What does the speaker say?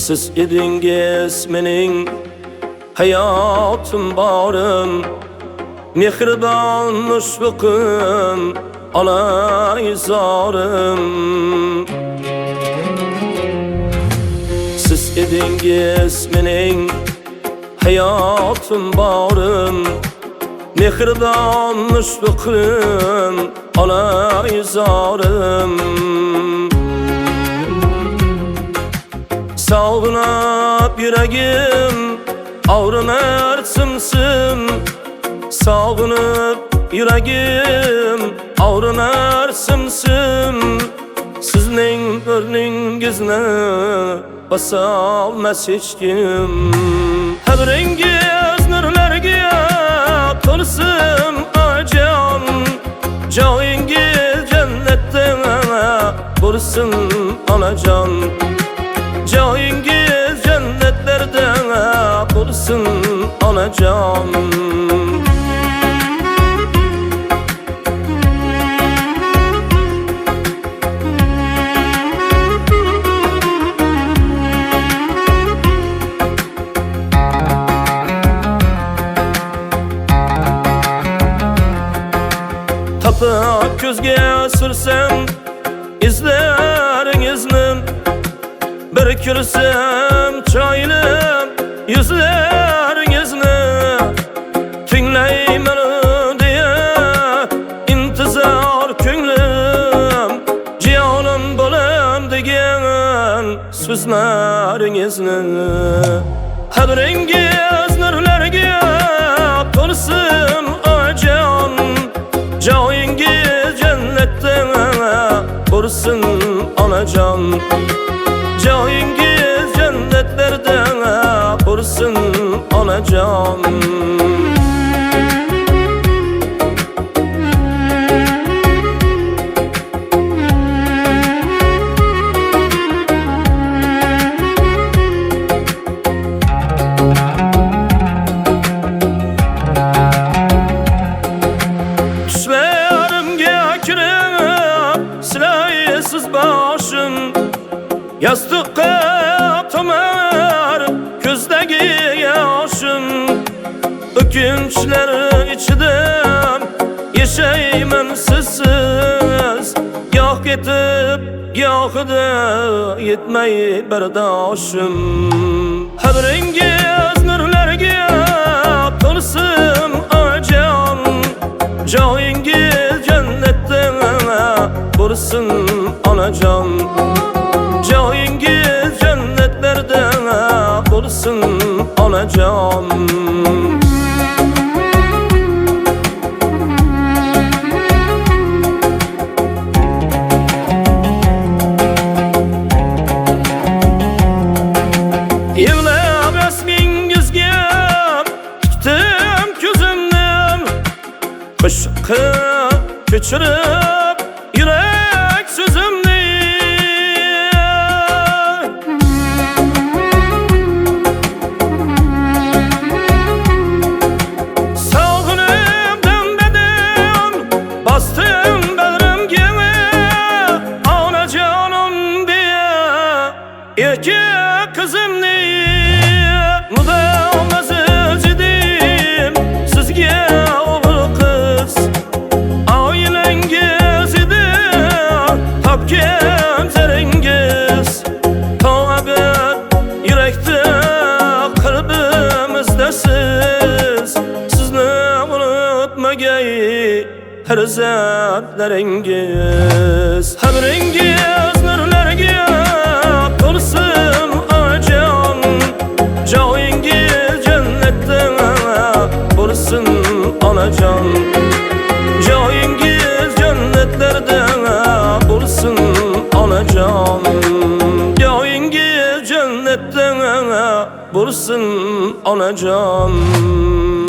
Siz edingiz mening hayatım barım, mehribon mushfiqim, onaizorım. Siz edingiz mening hayatım barım, mehribon mushfiqim, onaizorım. Sağınıp yüreğim ağrınar sımsım, sağınıp yüreğim ağrınar sımsım. Sizning o'rningizni basolmas hech kim. Qabringiz nurlarga to'lsin ojon, joyingiz jannatda bo'lsin onajon. Joyingiz jannatlarda bo'lsin onajon. Tapib ko'zga sursam izlaringizni, bir ko'rsam chiroyli yuzlaringizni, tinglayman deya intizor ko'nglim, jiyonim bo'lam degan so'zlaringizni. Qabringiz nurlarga to'lsin ojon, joyingiz jannatda bo'lsin onajon. Joyingiz jannatlarda bo'lsin onajon. Tushlarimga kirib silaysiz boshim, yostiqqa tomar ko'zdagi yoshim. O'kinchlar ichida yashayman sizsiz, goh ketib gohida yetmay bardoshim. Qabringiz nurlarga to'lsin ojon, joyingiz jannatda bo'lsin onajon. Joyingiz jannatlarda bo'lsin onajon. Yig'lab rasmingizga tikdim ko'zimni, qo'shiqqa ko'chirib yurak so'zimni. Bastım bedrimga onajonim deya iki qizimni. Mudomatsiz edim sizga o'g'il qiz, oilangiz edi topgan zaringiz. To'g'ib yurakda qalbimizda siz, sizni unutmagay farzandlaringiz. Qabringiz nurlarga to'lsin ojon, joyingiz jannatda bo'lsin onajon. Joyingiz jannatlarda bo'lsin onajon. Joyingiz jannatda bo'lsin onajon.